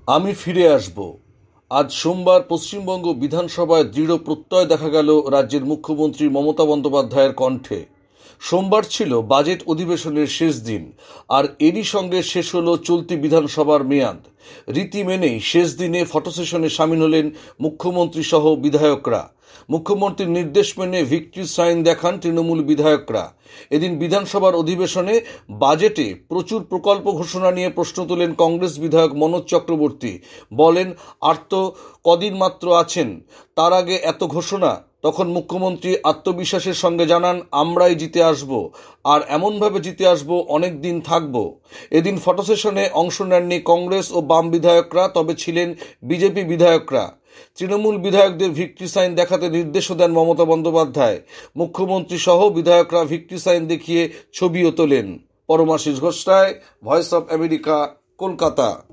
আমি ফিরে আসব। আজ সোমবার পশ্চিমবঙ্গ বিধানসভায় দৃঢ় প্রত্যয় দেখা গেল রাজ্যের মুখ্যমন্ত্রী মমতা বন্দ্যোপাধ্যায়ের কণ্ঠে। সোমবার ছিল বাজেট অধিবেশনের শেষ দিন, আর এরই সঙ্গে শেষ হলো চলতি বিধানসভার মেয়াদ। রীতি মেনেই শেষ দিনে ফটো সেশনে সামিল হলেন মুখ্যমন্ত্রী সহ বিধায়করা। মুখ্যমন্ত্রীর নির্দেশ মেনে ভিক্টরি সাইন দেখান তৃণমূল বিধায়করা। এদিন বিধানসভার অধিবেশনে বাজেটে প্রচুর প্রকল্প ঘোষণা নিয়ে প্রশ্ন তোলেন কংগ্রেস বিধায়ক মনোজ চক্রবর্তী। বলেন, আর তো কদিন মাত্র আছেন, তার আগে এত ঘোষণা। তখন মুখ্যমন্ত্রী আত্মবিশ্বাসের সঙ্গে জানান, আমরাই জিতে আসব, আর এমনভাবে জিতে আসব অনেক দিন থাকব। এদিন ফটো সেশনে অংশ নেননি কংগ্রেস ও বাম বিধায়করা, তবে ছিলেন বিজেপি বিধায়করা। তৃণমূল বিধায়কদের ভিক্টরি সাইন দেখাতে নির্দেশও দেন মমতা বন্দ্যোপাধ্যায়। মুখ্যমন্ত্রী সহ বিধায়করা ভিক্টরি সাইন দেখিয়ে ছবিও তোলেন। Paramashis Ghosh Roy, voice of America, Kolkata.